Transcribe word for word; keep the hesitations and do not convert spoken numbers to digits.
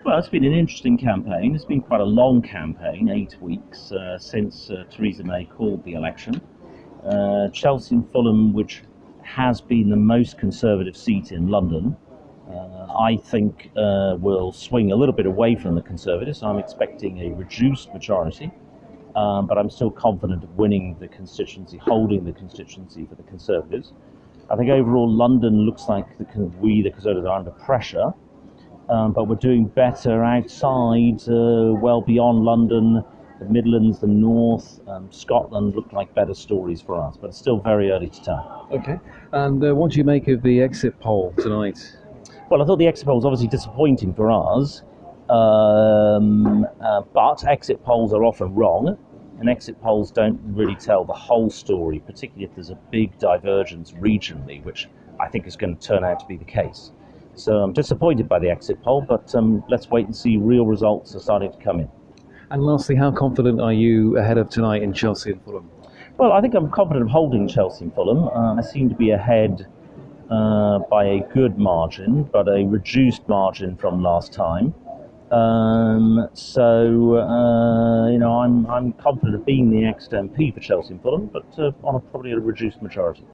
Well, it's been an interesting campaign. It's been quite a long campaign, eight weeks uh, since uh, Theresa May called the election. Uh, Chelsea and Fulham, which has been the most conservative seat in London, uh, I think uh, will swing a little bit away from the Conservatives. I'm expecting a reduced majority, um, but I'm still confident of winning the constituency, holding the constituency for the Conservatives. I think overall London looks like the, we, the Conservatives, are under pressure. Um, but we're doing better outside, uh, well beyond London, the Midlands, the North, um, Scotland look like better stories for us, but it's still very early to tell. Okay, and uh, what do you make of the exit poll tonight? Well, I thought the exit poll was obviously disappointing for us, um, uh, but exit polls are often wrong, and exit polls don't really tell the whole story, particularly if there's a big divergence regionally, which I think is going to turn out to be the case. So I'm disappointed by the exit poll, but um, let's wait and see. Real results are starting to come in. And lastly, how confident are you ahead of tonight in Chelsea and Fulham? Well, I think I'm confident of holding Chelsea and Fulham. Uh, I seem to be ahead uh, by a good margin, but a reduced margin from last time. Um, so, uh, you know, I'm I'm confident of being the next M P for Chelsea and Fulham, but uh, on a, probably a reduced majority.